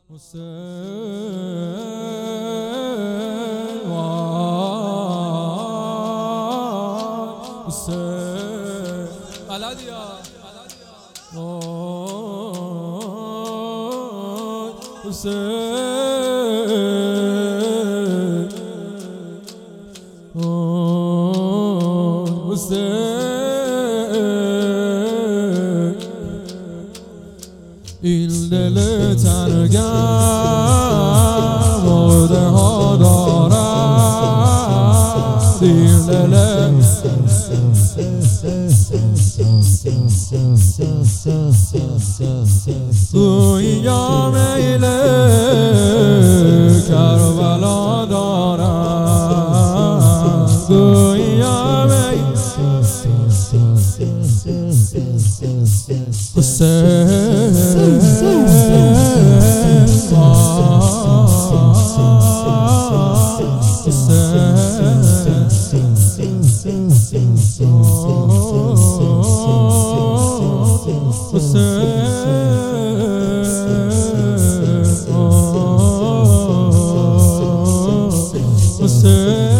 حسین حسین بلدیا این دل تنگم مرده ها دارد این دل گویا میل کربلا دارد گویا میل Hussein